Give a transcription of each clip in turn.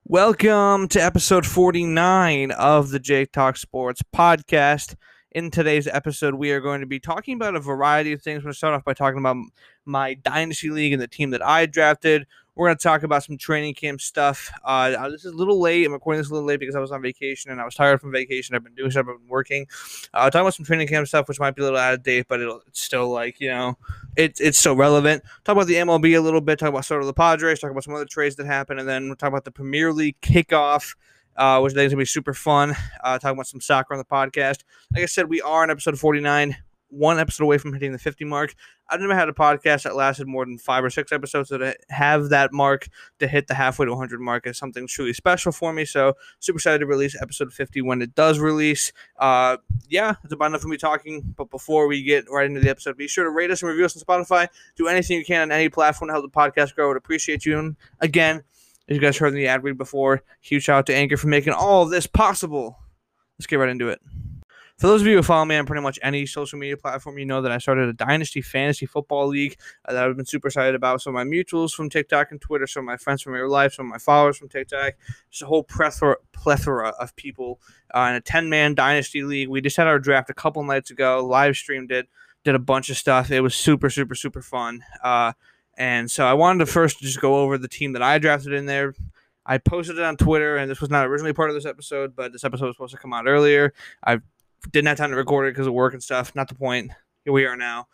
Welcome to episode 49 of the Jake Talk Sports podcast. In today's episode, we are going to be talking about a variety of things. We're going to start off by talking about my Dynasty League and the team that I drafted. We're going to talk about some training camp stuff. This is a little late. I'm recording this a little late because I was on vacation and I was tired from vacation. I've been doing stuff. I've been working. Talking about some training camp stuff, which might be a little out of date, but it's still it's still relevant. Talk about the MLB a little bit. Talk about sort of the Padres. Talk about some other trades that happened, and then we'll talk about the Premier League kickoff, which I think is going to be super fun. Talking about some soccer on the podcast. Like I said, we are in episode 49. One episode away from hitting the 50 mark. I've never had a podcast that lasted more than 5 or 6 episodes, so to have that mark to hit the halfway to 100 mark is something truly special for me. So super excited to release episode 50 when it does release. It's about enough for me talking. But before we get right into the episode, be sure to rate us and review us on Spotify. Do anything you can on any platform to help the podcast grow. I would appreciate you. And again, as you guys heard in the ad read before, huge shout out to Anchor for making all of this possible. Let's get right into it. For those of you who follow me on pretty much any social media platform, you know that I started a Dynasty Fantasy Football League that I've been super excited about. Some of my mutuals from TikTok and Twitter, some of my friends from real life, some of my followers from TikTok, just a whole plethora of people in a 10-man Dynasty League. We just had our draft a couple nights ago, live streamed it, did a bunch of stuff. It was super, super, super fun. And so I wanted to first just go over the team that I drafted in there. I posted it on Twitter, and this was not originally part of this episode, but this episode was supposed to come out earlier. I didn't have time to record it because of work and stuff. Not the point. Here we are now.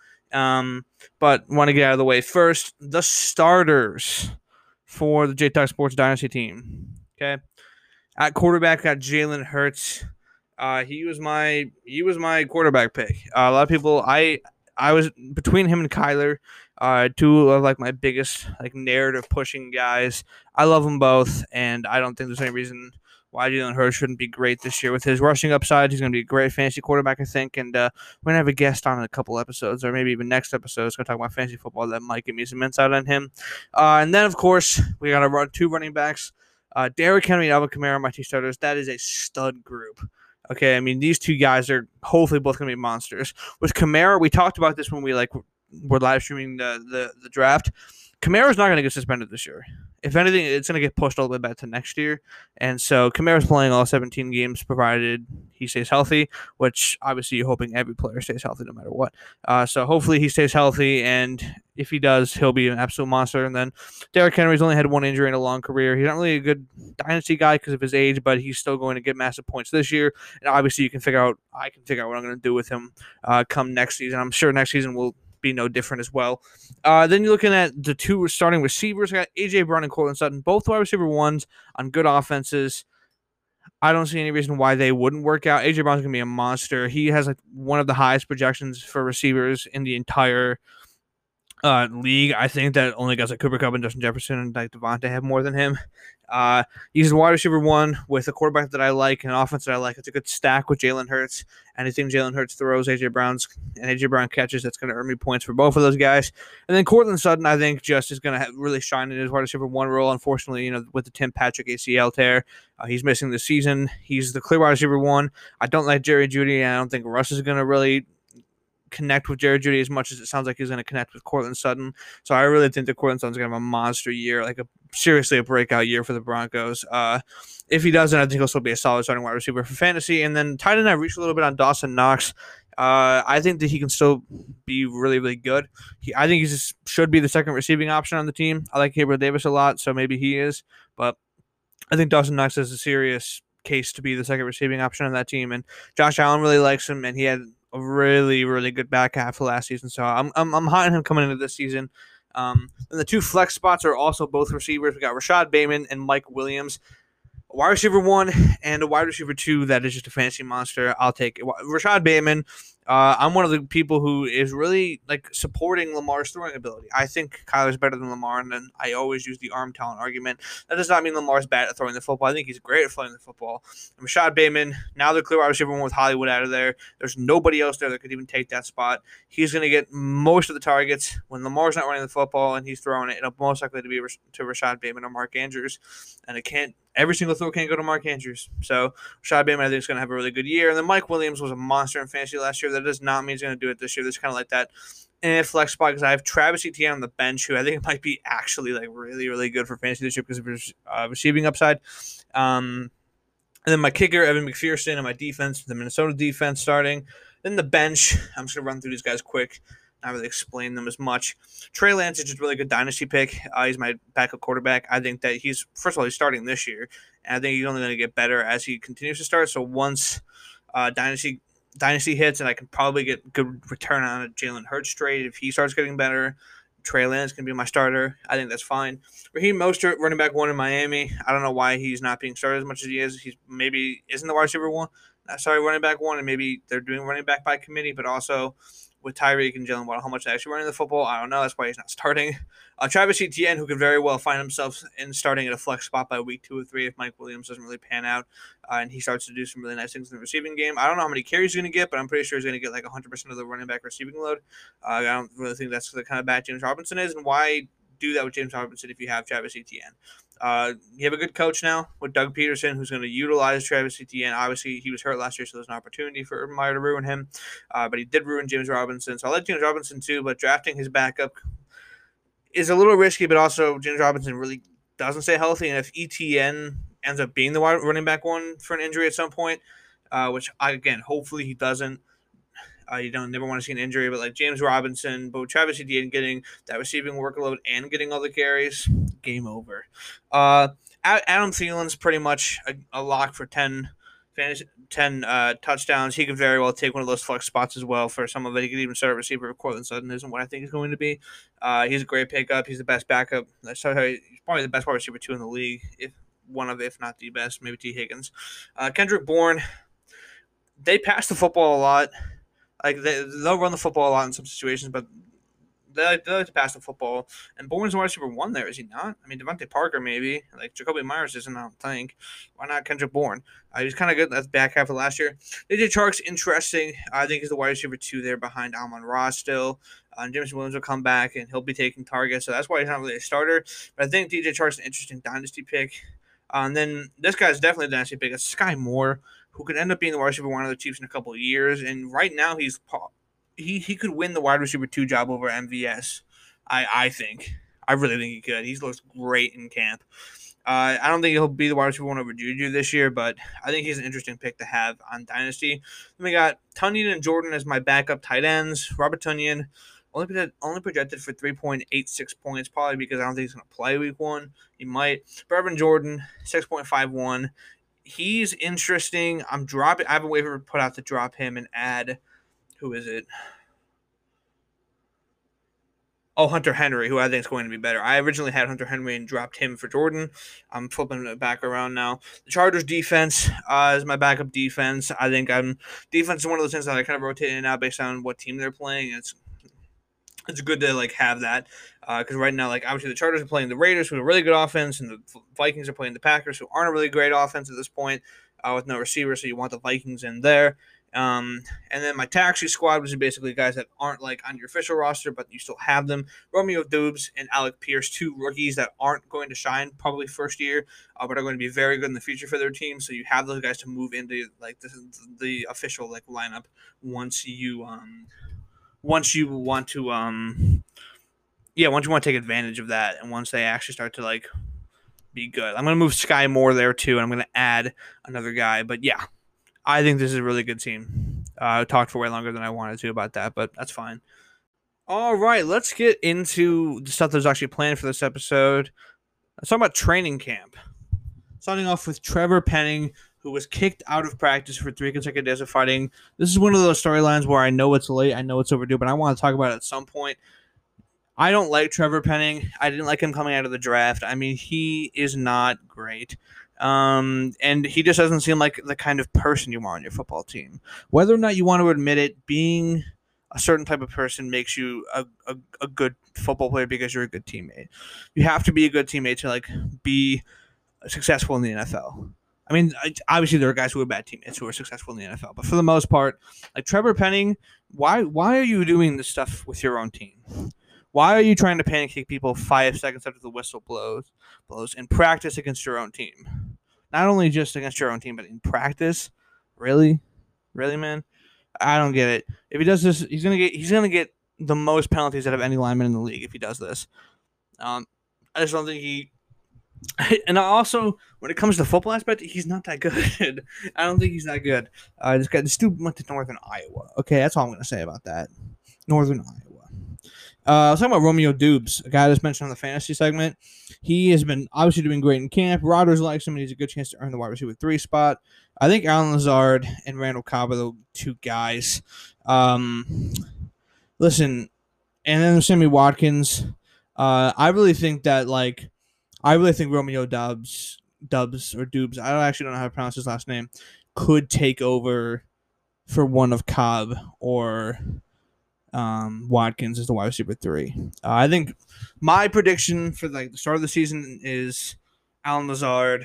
But want to get out of the way first. The starters for the J Talk Sports Dynasty team. Okay, at quarterback got Jalen Hurts. He was my quarterback pick. A lot of people. I was between him and Kyler. Two of my biggest narrative pushing guys. I love them both, and I don't think there's any reason why Jalen Hurts shouldn't be great this year with his rushing upside. He's going to be a great fantasy quarterback, I think. And we're going to have a guest on in a couple episodes, or maybe even next episode. It's going to talk about fantasy football that might give me some insight on him. And then, of course, we got to two running backs. Derrick Henry and Alvin Kamara, my two starters. That is a stud group. Okay, I mean, these two guys are hopefully both going to be monsters. With Kamara, we talked about this when we were live streaming the draft. Kamara's not going to get suspended this year. If anything, it's going to get pushed a little bit back to next year. And so Kamara's playing all 17 games provided he stays healthy, which obviously you're hoping every player stays healthy no matter what. So hopefully he stays healthy, and if he does, he'll be an absolute monster. And then Derrick Henry's only had one injury in a long career. He's not really a good dynasty guy because of his age, but he's still going to get massive points this year. And obviously I can figure out what I'm going to do with him come next season. I'm sure next season will be no different as well. Then you're looking at the two starting receivers. I got A.J. Brown and Courtland Sutton, both wide receiver ones on good offenses. I don't see any reason why they wouldn't work out. A.J. Brown's going to be a monster. He has one of the highest projections for receivers in the entire league. I think that only guys like Cooper Kupp and Justin Jefferson and Devontae have more than him. He's a wide receiver one with a quarterback that I like and an offense that I like. It's a good stack with Jalen Hurts. Anything Jalen Hurts throws, AJ Brown catches. That's going to earn me points for both of those guys. And then Courtland Sutton, I think, just is going to really shine in his wide receiver one role. Unfortunately, with the Tim Patrick ACL tear, he's missing the season. He's the clear wide receiver one. I don't like Jerry Jeudy, and I don't think Russ is going to really connect with Jerry Jeudy as much as it sounds like he's going to connect with Courtland Sutton. So I really think that Courtland Sutton's going to have a monster year, seriously a breakout year for the Broncos. If he doesn't, I think he'll still be a solid starting wide receiver for fantasy. And then tight end, I reached a little bit on Dawson Knox. I think that he can still be really, really good. I think he just should be the second receiving option on the team. I like Gabriel Davis a lot, so maybe he is. But I think Dawson Knox has a serious case to be the second receiving option on that team. And Josh Allen really likes him, and he had a really, really good back half of last season. So I'm high on him coming into this season. And the two flex spots are also both receivers. We got Rashad Bateman and Mike Williams. A wide receiver one and a wide receiver two that is just a fantasy monster. I'll take it. Rashad Bateman, I'm one of the people who is really supporting Lamar's throwing ability. I think Kyler's better than Lamar, and then I always use the arm talent argument. That does not mean Lamar's bad at throwing the football. I think he's great at throwing the football. And Rashad Bateman, now the clear wide receiver one with Hollywood out of there. There's nobody else there that could even take that spot. He's going to get most of the targets when Lamar's not running the football and he's throwing it. It'll most likely to be to Rashad Bateman or Mark Andrews, and every single throw can't go to Mark Andrews. So Rashad Bateman, I think, is going to have a really good year. And then Mike Williams was a monster in fantasy last year. That does not mean he's going to do it this year. This is kind of like that in a flex spot because I have Travis Etienne on the bench, who I think might be actually like really, really good for fantasy this year because of his receiving upside. And then my kicker, Evan McPherson, and my defense, the Minnesota defense starting. Then the bench, I'm just going to run through these guys quick, not really explain them as much. Trey Lance is just a really good dynasty pick. He's my backup quarterback. I think that first of all, he's starting this year, and I think he's only going to get better as he continues to start. So once dynasty hits, and I can probably get good return on a Jalen Hurts trade if he starts getting better. Trey Lance can be my starter. I think that's fine. Raheem Mostert, running back 1 in Miami. I don't know why he's not being started as much as he is. He's maybe isn't the wide receiver 1. Running back 1, and maybe they're doing running back by committee, but also with Tyreek and Jalen Waddle, how much they're actually running the football, I don't know. That's why he's not starting. Travis Etienne, who could very well find himself in starting at a flex spot by week 2 or 3 if Mike Williams doesn't really pan out, and he starts to do some really nice things in the receiving game. I don't know how many carries he's going to get, but I'm pretty sure he's going to get like 100% of the running back receiving load. I don't really think that's the kind of bat James Robinson is, and why do that with James Robinson if you have Travis Etienne? You have a good coach now with Doug Peterson, who's going to utilize Travis Etienne. Obviously, he was hurt last year, so there's an opportunity for Urban Meyer to ruin him. But he did ruin James Robinson. So I like James Robinson too, but drafting his backup is a little risky, but also James Robinson really doesn't stay healthy. And if Etienne ends up being the running back 1 for an injury at some point, which, again, hopefully he doesn't, you don't never want to see an injury, but like James Robinson, but Travis Etienne getting that receiving workload and getting all the carries, game over. Adam Thielen's pretty much a lock for 10 touchdowns. He could very well take one of those flex spots as well for some of it. He could even start a receiver if Cortland Sutton isn't what I think he's going to be. He's a great pickup. He's the best backup. He's probably the best wide receiver 2 in the league, if not the best, maybe T. Higgins. Kendrick Bourne, they pass the football a lot. Like they'll run the football a lot in some situations, but they like to pass the football. And Bourne's wide receiver 1 there, is he not? I mean, Devontae Parker maybe. Like Jacoby Myers isn't, I don't think. Why not Kendrick Bourne? He's kind of good. That's back half of last year. DJ Chark's interesting. I think he's the wide receiver 2 there behind Amon-Ra still. James Williams will come back, and he'll be taking targets, so that's why he's not really a starter. But I think DJ Chark's an interesting dynasty pick. And then this guy's definitely a dynasty pick. It's Sky Moore, who could end up being the wide receiver 1 of the Chiefs in a couple of years. And right now, he could win the wide receiver 2 job over MVS. I think. I really think he could. He looks great in camp. I don't think he'll be the wide receiver 1 over Juju this year, but I think he's an interesting pick to have on Dynasty. Then we got Tonyan and Jordan as my backup tight ends. Robert Tonyan only projected for 3.86 points, probably because I don't think he's going to play week 1. He might. Brevin Jordan, 6.51. He's interesting. I have a waiver put out to drop him and add, who is it? Hunter Henry, who I think is going to be better. I originally had Hunter Henry and dropped him for Jordan. I'm flipping it back around now. The Chargers defense is my backup defense. I think defense is one of those things that I kind of rotate in and out based on what team they're playing. It's good to like have that because right now, like obviously the Chargers are playing the Raiders, who are a really good offense, and the Vikings are playing the Packers, who aren't a really great offense at this point with no receiver. So you want the Vikings in there. And then my taxi squad, which is basically guys that aren't like on your official roster, but you still have them. Romeo Doubs and Alec Pierce, 2 rookies that aren't going to shine probably first year, but are going to be very good in the future for their team. So you have those guys to move into like the official like lineup once you want to once you want to take advantage of that, and once they actually start to like be good. I'm going to move Sky Moore there too, and I'm going to add another guy. But yeah, I think this is a really good team. I talked for way longer than I wanted to about that, but that's fine. All right, let's get into the stuff that was actually planned for this episode. Let's talk about training camp. Starting off with Trevor Penning, who was kicked out of practice for 3 consecutive days of fighting. This is one of those storylines where I know it's late, I know it's overdue, but I want to talk about it at some point. I don't like Trevor Penning. I didn't like him coming out of the draft. I mean, he is not great. And he just doesn't seem like the kind of person you want on your football team. Whether or not you want to admit it, being a certain type of person makes you a good football player because you're a good teammate. You have to be a good teammate to like be successful in the NFL. I mean, obviously there are guys who are bad teammates who are successful in the NFL, but for the most part, like Trevor Penning, why are you doing this stuff with your own team? Why are you trying to pancake people 5 seconds after the whistle blows in practice against your own team? Not only just against your own team, but in practice? Really, man? I don't get it. If he does this, he's gonna get the most penalties out of any lineman in the league if he does this. I just don't think he. And also, when it comes to the football aspect, he's not that good. I don't think he's that good. This dude went to Northern Iowa. Okay, that's all I'm going to say about that. Northern Iowa. I was talking about Romeo Dubes, a guy that's mentioned on the fantasy segment. He has been obviously doing great in camp. Rodgers likes him, and he's a good chance to earn the wide receiver 3 spot. I think Allen Lazard and Randall Cobb are the two guys. Listen, and then Sammy Watkins. I really think Romeo Dubs or Dubes, I actually don't know how to pronounce his last name, could take over for one of Cobb or Watkins as the wide receiver 3. I think my prediction for the start of the season is Allen Lazard,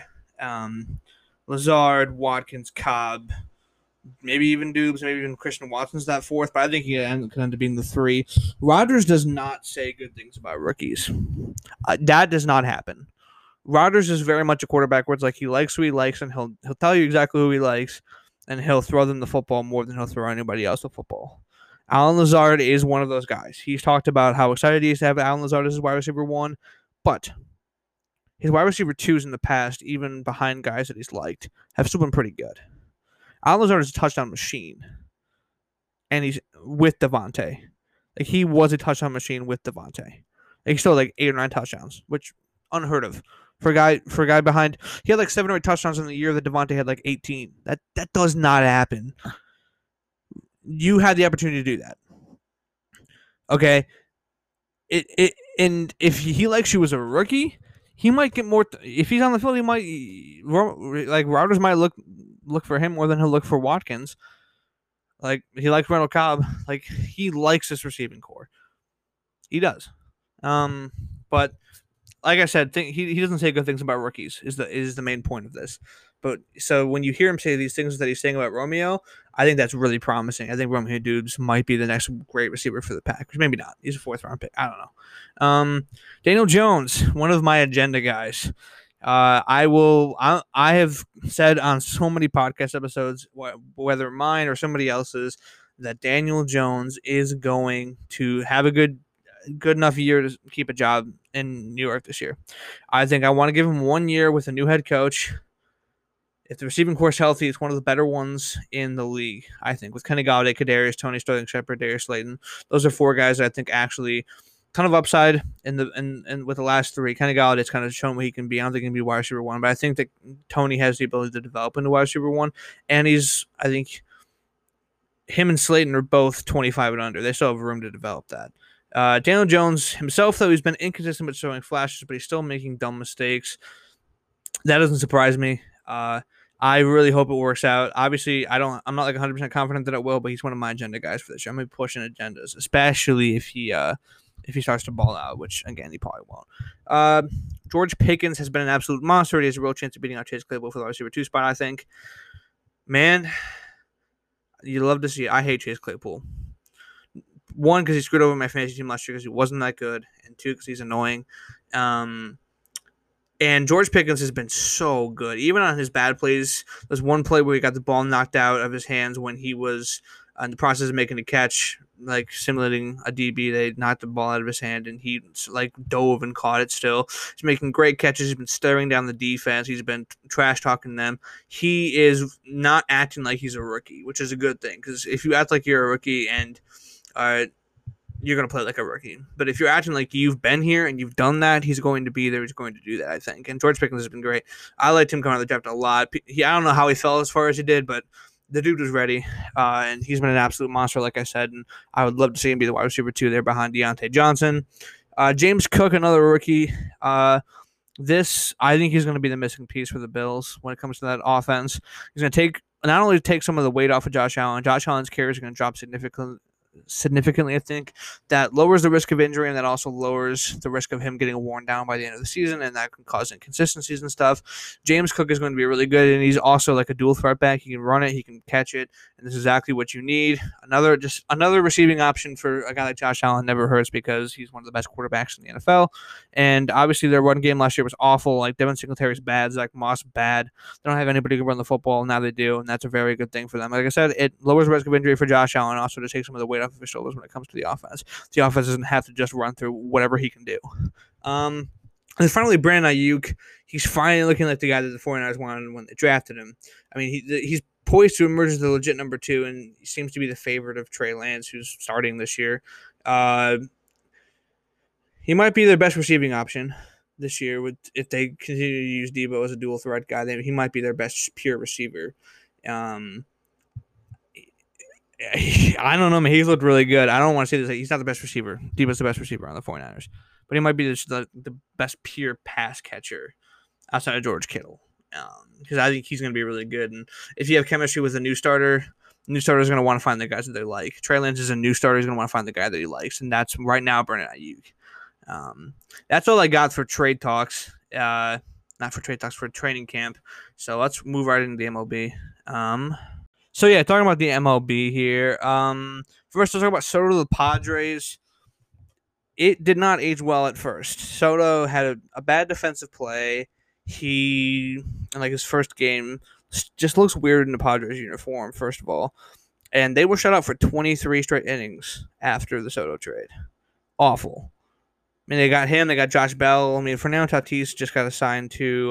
Watkins, Cobb, maybe even Dubes, maybe even Christian Watson's that 4th, but I think he could end up being the 3. Rodgers does not say good things about rookies. That does not happen. Rodgers is very much a quarterback where it's like he likes who he likes, and he'll tell you exactly who he likes, and he'll throw them the football more than he'll throw anybody else the football. Allen Lazard is one of those guys. He's talked about how excited he is to have Allen Lazard as his wide receiver 1, but his wide receiver 2s in the past, even behind guys that he's liked, have still been pretty good. Allen Lazard is a touchdown machine, and he's with Devontae. Like, he was a touchdown machine with Devontae. Like, he's still 8 or 9 touchdowns, which unheard of for a guy behind. He had 7 or 8 touchdowns in the year that Devontae had 18. That does not happen. You had the opportunity to do that. Okay. And if he likes you as a rookie, he might get more. If he's on the field, he might Rodgers might look for him more than he'll look for Watkins. He likes Randall Cobb. He likes this receiving core. He does. But like I said, he doesn't say good things about rookies. Is the main point of this. But so when you hear him say these things that he's saying about Romeo, I think that's really promising. I think Romeo Dubes might be the next great receiver for the Packers. Maybe not. He's a 4th round pick. I don't know. Daniel Jones, one of my agenda guys. I have said on so many podcast episodes, whether mine or somebody else's, that Daniel Jones is going to have a good enough year to keep a job in New York this year. I think I want to give him 1 year with a new head coach. If the receiving core is healthy, it's one of the better ones in the league, I think, with Kenny Golladay, Kadarius Toney, Sterling Shepard, Darius Slayton. Those are 4 guys that I think actually ton of upside in with the last 3. Kenny Galladay's kind of shown what he can be. I don't think he can be wide receiver 1, but I think that Toney has the ability to develop into wide receiver 1, and I think him and Slayton are both 25 and under. They still have room to develop that. Daniel Jones himself, though, he's been inconsistent but showing flashes, but he's still making dumb mistakes. That doesn't surprise me. I really hope it works out. Obviously, I'm not 100% confident that it will, but he's one of my agenda guys for this year. I'm gonna be pushing agendas, especially if he starts to ball out, which again he probably won't. George Pickens has been an absolute monster. He has a real chance of beating out Chase Claypool for the receiver 2 spot. I think, man, you love to see it. I hate Chase Claypool. 1, because he screwed over my fantasy team last year because he wasn't that good, and 2, because he's annoying. And George Pickens has been so good. Even on his bad plays, there's one play where he got the ball knocked out of his hands when he was in the process of making a catch, simulating a DB. They knocked the ball out of his hand, and he dove and caught it still. He's making great catches. He's been staring down the defense. He's been trash-talking them. He is not acting like he's a rookie, which is a good thing, because if you act like you're a rookie and you're going to play like a rookie. But if you're acting like you've been here and you've done that, he's going to be there. He's going to do that, I think. And George Pickens has been great. I liked him coming out of the draft a lot. I don't know how he fell as far as he did, but the dude was ready. And he's been an absolute monster, like I said. And I would love to see him be the wide receiver 2 there behind Deontay Johnson. James Cook, another rookie. I think he's going to be the missing piece for the Bills when it comes to that offense. He's going to not only take some of the weight off of Josh Allen. Josh Allen's carries are going to drop significantly. I think that lowers the risk of injury, and that also lowers the risk of him getting worn down by the end of the season, and that can cause inconsistencies and stuff. James Cook is going to be really good, and he's also like a dual threat back. He can run it, he can catch it, and this is exactly what you need. Another receiving option for a guy like Josh Allen never hurts, because he's one of the best quarterbacks in the NFL. And obviously their run game last year was awful. Devin Singletary's bad, Zach Moss bad. They don't have anybody who can run the football. Now they do, and that's a very good thing for them. Like I said, it lowers the risk of injury for Josh Allen, also to take some of the weight off of his shoulders when it comes to the offense. The offense doesn't have to just run through whatever he can do. And finally, Brandon Ayuk. He's finally looking like the guy that the 49ers wanted when they drafted him. I mean, he's poised to emerge as the legit number 2, and he seems to be the favorite of Trey Lance, who's starting this year. He might be their best receiving option this year. If they continue to use Debo as a dual threat guy, he might be their best pure receiver. I don't know, man. He's looked really good. I don't want to say this. He's not the best receiver. Debo's the best receiver on the 49ers. But he might be the best pure pass catcher outside of George Kittle. Because I think he's going to be really good. And if you have chemistry with a new starter is going to want to find the guys that they like. Trey Lance is a new starter. He's going to want to find the guy that he likes. And that's right now Brandon Ayuk. That's all I got for trade talks. Not for trade talks, for training camp. So let's move right into the MLB. So yeah, talking about the MLB here. First, let's talk about Soto to the Padres. It did not age well at first. Soto had a bad defensive play. He, in like his first game, just looks weird in the Padres uniform, first of all. And they were shut out for 23 straight innings after the Soto trade. Awful. I mean, they got him. They got Josh Bell. I mean, Fernando Tatis just got assigned to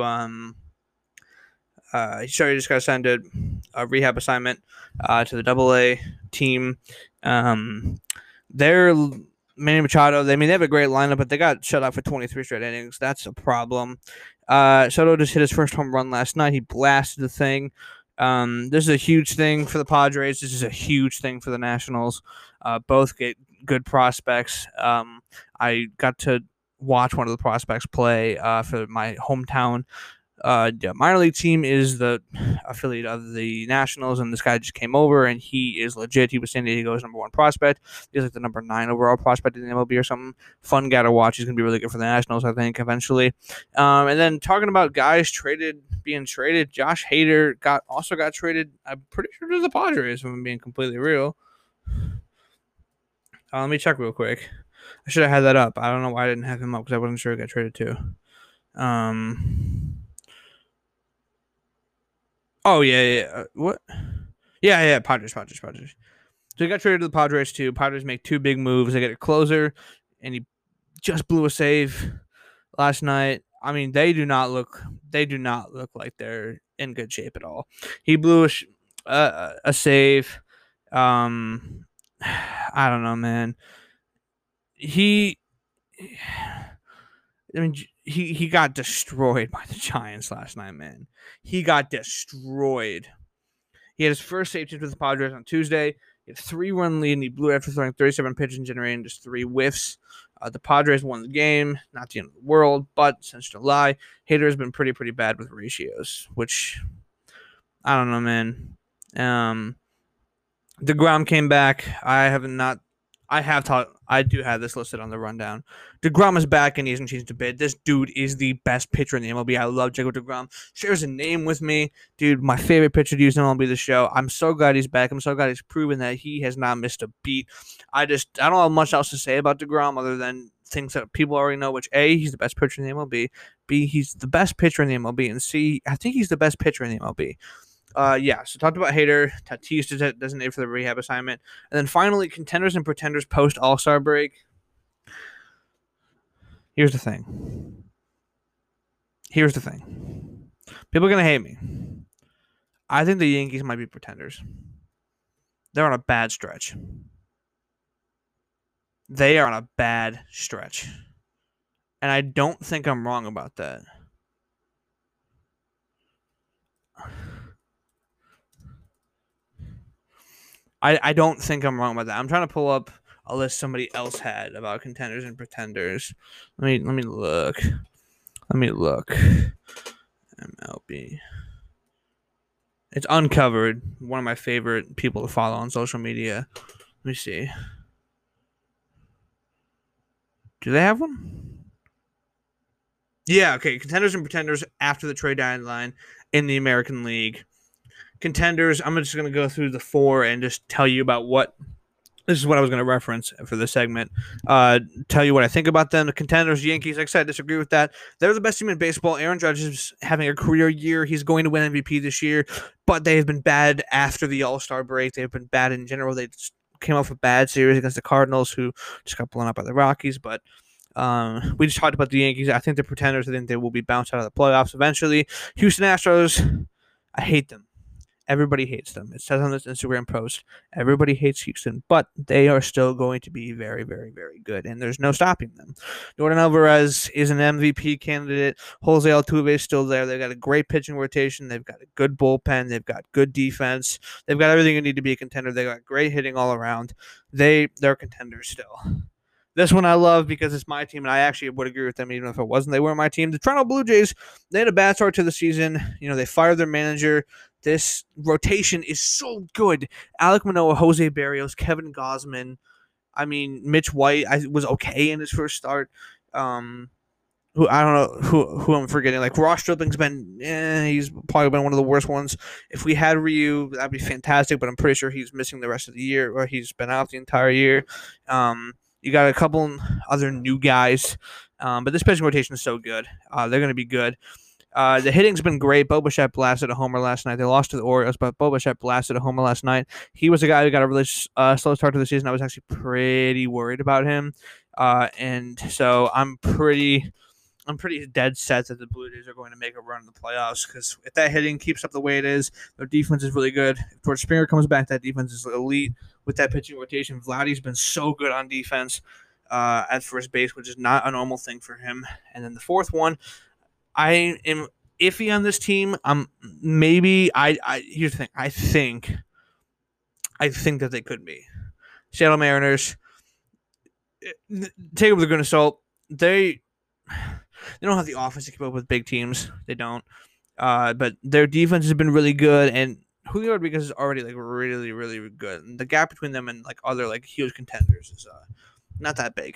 just got assigned to a rehab assignment to the AA team. They're Manny Machado. They have a great lineup, but they got shut out for 23 straight innings. That's a problem. Soto just hit his first home run last night. He blasted the thing. This is a huge thing for the Padres. This is a huge thing for the Nationals. Both get good prospects. I got to watch one of the prospects play for my hometown. Minor league team is the affiliate of the Nationals, and this guy just came over, and he is legit. He was San Diego's number 1 prospect. He's like the number 9 overall prospect in the MLB or something. Fun guy to watch. He's going to be really good for the Nationals, I think, eventually. And then talking about guys being traded, Josh Hader also got traded, I'm pretty sure, to the Padres, if I'm being completely real. Let me check real quick. I should have had that up. I don't know why I didn't have him up, because I wasn't sure he got traded too. Oh, yeah. What? Yeah, Padres. So he got traded to the Padres, too. Padres make 2 big moves. They get a closer, and he just blew a save last night. I mean, they do not look like they're in good shape at all. He blew a save. I don't know, man. He got destroyed by the Giants last night, man. He got destroyed. He had his first save with the Padres on Tuesday. He had a 3-run lead, and he blew it after throwing 37 pitches and generating just 3 whiffs. The Padres won the game. Not the end of the world, but since July, Hader has been pretty bad with ratios, which I don't know, man. DeGrom came back. I do have this listed on the rundown. DeGrom is back, and he hasn't changed a bit. This dude is the best pitcher in the MLB. I love Jacob DeGrom. Shares a name with me. Dude, my favorite pitcher to use in MLB The Show. I'm so glad he's back. I'm so glad he's proven that he has not missed a beat. I don't have much else to say about DeGrom other than things that people already know, which A, he's the best pitcher in the MLB. B, he's the best pitcher in the MLB. And C, I think he's the best pitcher in the MLB. So talked about Hader. Tatis designated for the rehab assignment. And then finally, contenders and pretenders post All-Star break. Here's the thing. People are going to hate me. I think the Yankees might be pretenders. They're on a bad stretch. And I don't think I'm wrong about that. I don't think I'm wrong about that. I'm trying to pull up a list somebody else had about contenders and pretenders. Let me look. MLB. It's Uncovered, one of my favorite people to follow on social media. Let me see. Do they have one? Yeah, okay. Contenders and pretenders after the trade deadline in the American League. Contenders, I'm just going to go through the 4 and just tell you about what this is what I was going to reference for this segment. Tell you what I think about them. The contenders, Yankees, like I said, I disagree with that. They're the best team in baseball. Aaron Judge is having a career year. He's going to win MVP this year, but they have been bad after the All-Star break. They've been bad in general. They just came off a bad series against the Cardinals, who just got blown up by the Rockies. But we just talked about the Yankees. I think they're pretenders. I think they will be bounced out of the playoffs eventually. Houston Astros, I hate them. Everybody hates them. It says on this Instagram post, everybody hates Houston, but they are still going to be very, very, very good, and there's no stopping them. Jordan Alvarez is an MVP candidate. Jose Altuve is still there. They've got a great pitching rotation. They've got a good bullpen. They've got good defense. They've got everything you need to be a contender. They've got great hitting all around. They're contenders still. This one I love because it's my team, and I actually would agree with them even if it wasn't. They weren't my team. The Toronto Blue Jays, they had a bad start to the season. They fired their manager. This rotation is so good. Alek Manoah, Jose Barrios, Kevin Gausman. I mean, Mitch White was okay in his first start. Who I don't know who I'm forgetting. Like Ross Stripling's been, he's probably been one of the worst ones. If we had Ryu, that'd be fantastic. But I'm pretty sure he's missing the rest of the year, or he's been out the entire year. You got a couple other new guys, but this pitching rotation is so good. They're going to be good. The hitting's been great. Bo Bichette blasted a homer last night. They lost to the Orioles, but Bo Bichette blasted a homer last night. He was a guy who got a really slow start to the season. I was actually pretty worried about him, and so I'm pretty dead set that the Blue Jays are going to make a run in the playoffs, because if that hitting keeps up the way it is, their defense is really good. If George Springer comes back, that defense is elite. With that pitching rotation, Vladdy's been so good on defense at first base, which is not a normal thing for him. And then the fourth one, I am iffy on this team. Here's the thing. I think that they could be Seattle Mariners. Take it with a grain of salt. They don't have the offense to keep up with big teams. They don't. But their defense has been really good, and Julio Rodriguez is already really, really good. And the gap between them and other huge contenders is not that big.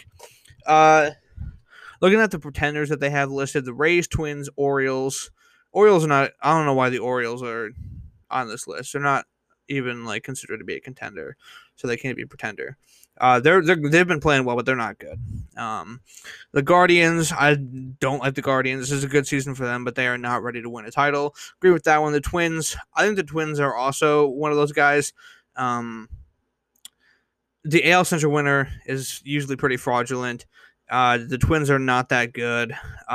Looking at the pretenders that they have listed, the Rays, Twins, Orioles. Orioles are not. I don't know why the Orioles are on this list. They're not even considered to be a contender, so they can't be a pretender. They've been playing well, but they're not good. The Guardians, I don't like the Guardians. This is a good season for them, but they are not ready to win a title. Agree with that one. The Twins, I think the Twins are also one of those guys. The AL Central winner is usually pretty fraudulent. The Twins are not that good.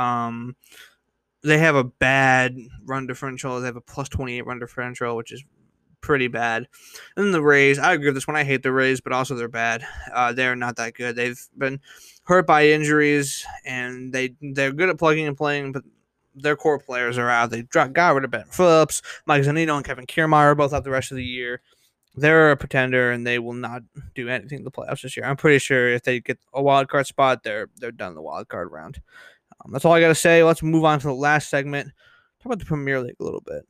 They have a bad run differential. They have a plus 28 run differential, which is pretty bad. And then the Rays, I agree with this one. I hate the Rays, but also they're bad. They're not that good. They've been hurt by injuries, and they're good at plugging and playing, but their core players are out. They got rid of Ben Phillips, Mike Zunino, and Kevin Kiermaier are both out the rest of the year. They're a pretender, and they will not do anything in the playoffs this year. I'm pretty sure if they get a wild card spot, they're done in the wild card round. That's all I got to say. Let's move on to the last segment. Talk about the Premier League a little bit.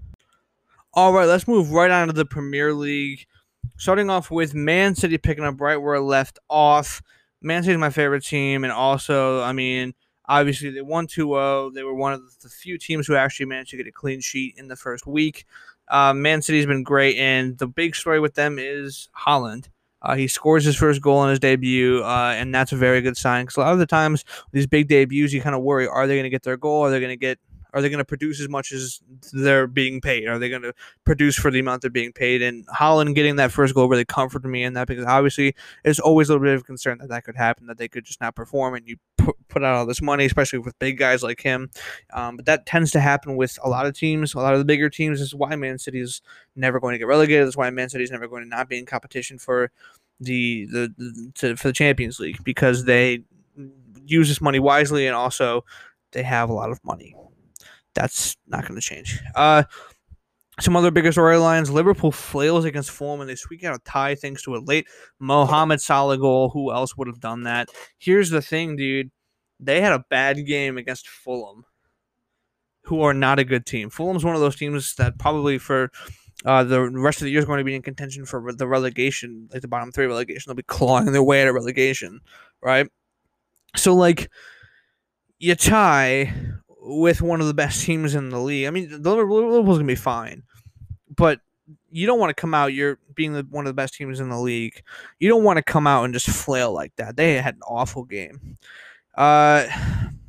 All right, let's move right on to the Premier League. Starting off with Man City picking up right where it left off. Man City is my favorite team, and also, obviously they won 2-0. They were one of the few teams who actually managed to get a clean sheet in the first week. Man City's been great, and the big story with them is Haaland. He scores his first goal in his debut, and that's a very good sign, because a lot of the times these big debuts, you kind of worry, are they going to get their goal? Are they going to produce as much as they're being paid? Are they going to produce for the amount they're being paid? And Haaland getting that first goal really comforted me in that, because obviously it's always a little bit of concern that could happen, that they could just not perform, and you put out all this money, especially with big guys like him. But that tends to happen with a lot of teams, a lot of the bigger teams. This is why Man City is never going to get relegated. That's why Man City is never going to not be in competition for the Champions League, because they use this money wisely, and also they have a lot of money. That's not going to change. Some other bigger storylines. Liverpool flails against Fulham, and they squeak out a tie thanks to a late Mohamed Salah goal. Who else would have done that? Here's the thing, dude. They had a bad game against Fulham, who are not a good team. Fulham's one of those teams that probably for the rest of the year is going to be in contention for the relegation, like the bottom three relegation. They'll be clawing their way at a relegation, right? So, you tie with one of the best teams in the league. Liverpool's going to be fine, but you don't want to come out, you're being one of the best teams in the league. You don't want to come out and just flail like that. They had an awful game.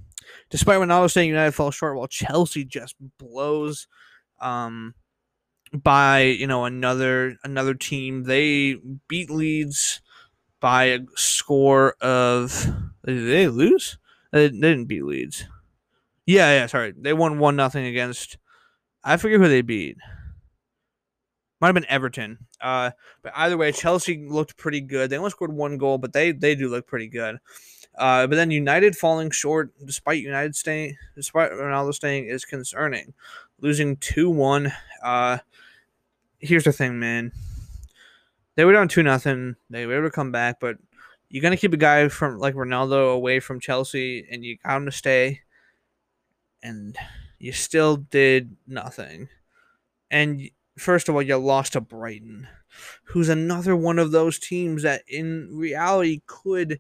Despite Ronaldo saying United fell short, while Chelsea just blows by another team. They beat Leeds by a score of. Did they lose? They didn't beat Leeds. Yeah, sorry. They won 1-0 against. I forget who they beat. Might have been Everton. But either way, Chelsea looked pretty good. They only scored one goal, but they do look pretty good. But then United falling short, despite Ronaldo staying, is concerning. Losing 2-1. Here's the thing, man. They were down 2-0. They were able to come back, but you're gonna keep a guy from like Ronaldo away from Chelsea, and you got him to stay, and you still did nothing. And first of all, you lost to Brighton, who's another one of those teams that in reality could.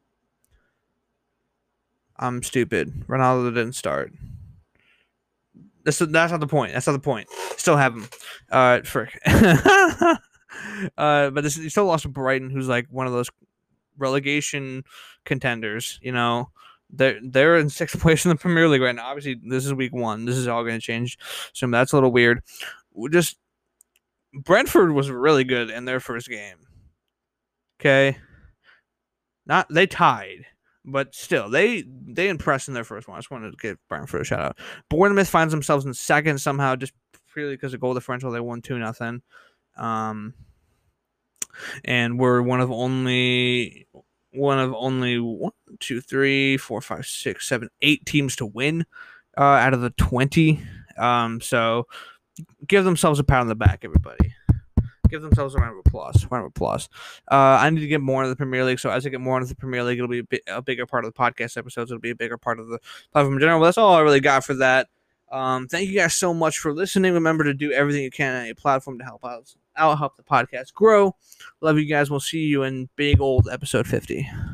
I'm stupid. Ronaldo didn't start. That's not the point. That's not the point. Still have him. Frick. But you still lost to Brighton, who's like one of those relegation contenders. They're in sixth place in the Premier League right now. Obviously, this is week 1. This is all going to change. So that's a little weird. Just Brentford was really good in their first game. Okay, they tied, but still they impressed in their first one. I just wanted to give Brentford a shout out. Bournemouth finds themselves in second somehow, just purely because of goal differential. They won 2-0. And we're one of only 1, 2, 3, 4, 5, 6, 7, 8 teams to win out of the 20. So give themselves a pat on the back, everybody. Give themselves a round of applause. I need to get more into the Premier League, so as I get more into the Premier League, it'll be a bigger part of the podcast episodes. It'll be a bigger part of the platform in general. But that's all I really got for that. Thank you guys so much for listening. Remember to do everything you can on a platform to help the podcast grow. Love you guys. We'll see you in big old episode 50.